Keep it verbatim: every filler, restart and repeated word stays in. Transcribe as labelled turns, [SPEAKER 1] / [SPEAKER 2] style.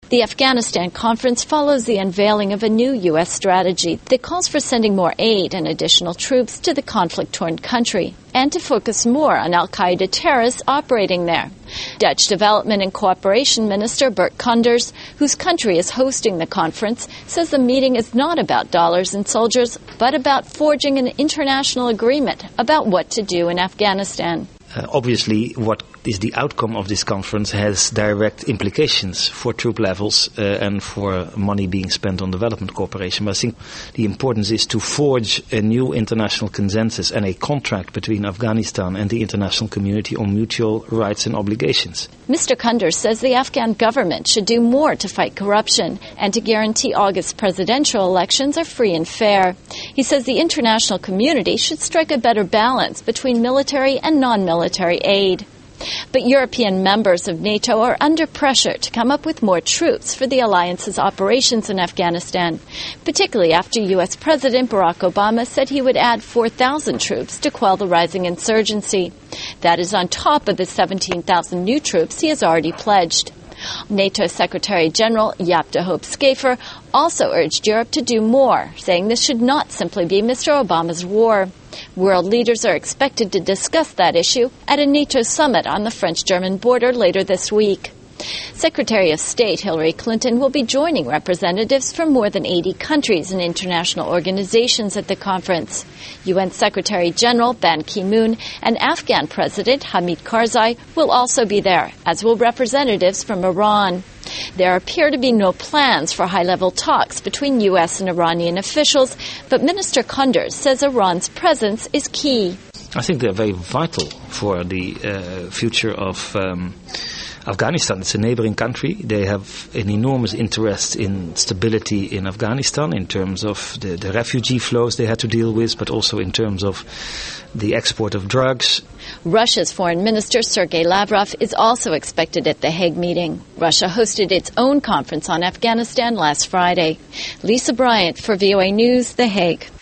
[SPEAKER 1] The Afghanistan conference follows the unveiling of a new U S strategy that calls for sending more aid and additional troops to the conflict-torn country and to focus more on al-Qaeda terrorists operating there. Dutch Development and Cooperation Minister Bert Koenders, whose country is hosting the conference, says the meeting is not about dollars and soldiers, but about forging an international agreement about what to do in Afghanistan.
[SPEAKER 2] Uh, obviously, what is the outcome of this conference has direct implications for troop levels uh, and for money being spent on development cooperation. But I think the importance is to forge a new international consensus and a contract between Afghanistan and the international community on mutual rights and obligations.
[SPEAKER 1] Mister Koenders says the Afghan government should do more to fight corruption and to guarantee August presidential elections are free and fair. He says the international community should strike a better balance between military and non-military aid. But European members of NATO are under pressure to come up with more troops for the alliance's operations in Afghanistan, particularly after U S President Barack Obama said he would add four thousand troops to quell the rising insurgency. That is on top of the seventeen thousand new troops he has already pledged. NATO Secretary General Jaap de Hoop Scheffer also urged Europe to do more, saying this should not simply be Mister Obama's war. World leaders are expected to discuss that issue at a NATO summit on the French-German border later this week. Secretary of State Hillary Clinton will be joining representatives from more than eighty countries and international organizations at the conference. U N Secretary General Ban Ki-moon and Afghan President Hamid Karzai will also be there, as will representatives from Iran. There appear to be no plans for high-level talks between U S and Iranian officials, but Minister Koenders says Iran's presence is key.
[SPEAKER 2] I think they're very vital for the uh, future of um, Afghanistan. It's a neighboring country. They have an enormous interest in stability in Afghanistan in terms of the, the refugee flows they had to deal with, but also in terms of the export of drugs.
[SPEAKER 1] Russia's Foreign Minister Sergei Lavrov is also expected at the Hague meeting. Russia hosted its own conference on Afghanistan last Friday. Lisa Bryant for V O A News, The Hague.